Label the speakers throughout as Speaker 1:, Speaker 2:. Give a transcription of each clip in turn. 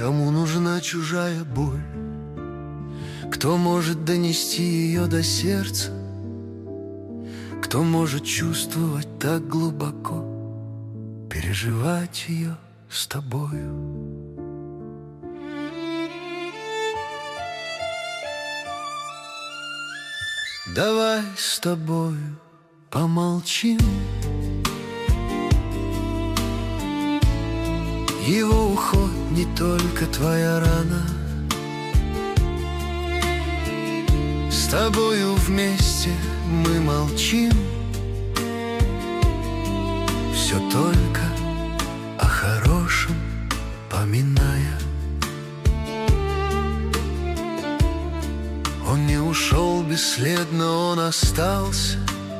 Speaker 1: Кому нужна чужая боль? Кто может донести ее до сердца? Кто может чувствовать так глубоко, переживать ее с тобою? Давай с тобою помолчим. Его уход не только твоя рана. С тобою вместе мы молчим, все только о хорошем поминая. Он не ушел бесследно, он остался.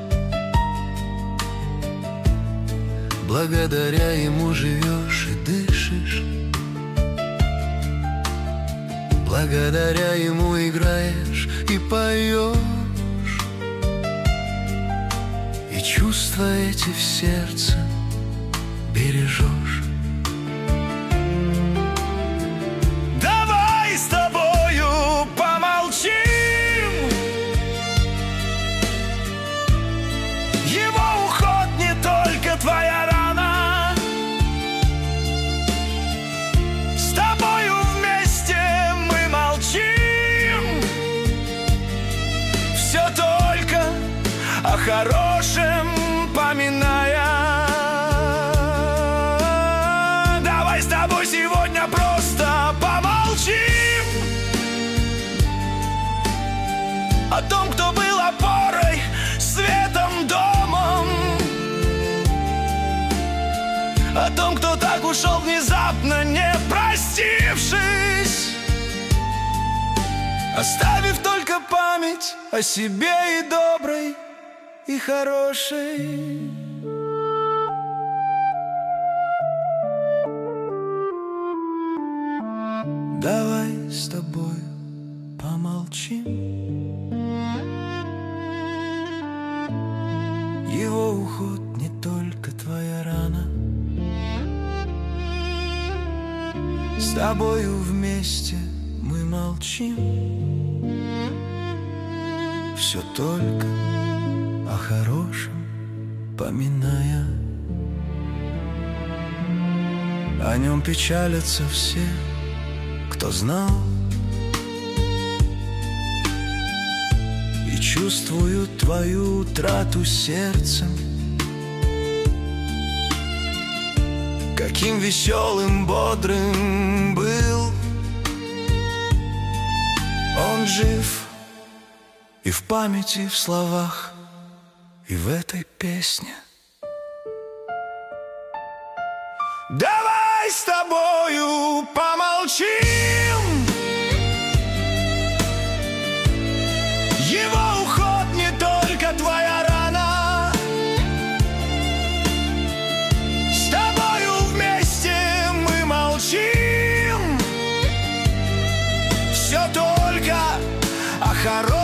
Speaker 1: Благодаря ему живешь и дышишь, благодаря ему играешь и поешь, и чувства эти в сердце бережешь.
Speaker 2: Давай с тобою помолчим. Его уход не только твоя рана. С тобою вместе мы молчим, все только о хорошем поминая. Давай с тобой сегодня просто помолчим о том, кто был опорой, светом, домом, о том, кто так ушел внезапно, не простившись, оставив только память о себе и доброй, и хорошей. Давай с тобой помолчим. Его уход не только твоя рана. С тобою вместе мы молчим, все только о хорошем поминая. О нем печалятся все, кто знал, и чувствуют твою утрату сердцем. Каким веселым, бодрым был. Он жив и в памяти, в словах, и в этой песне. Давай с тобою помолчим. Его уход не только твоя рана. С тобою вместе мы молчим, все только о хорошем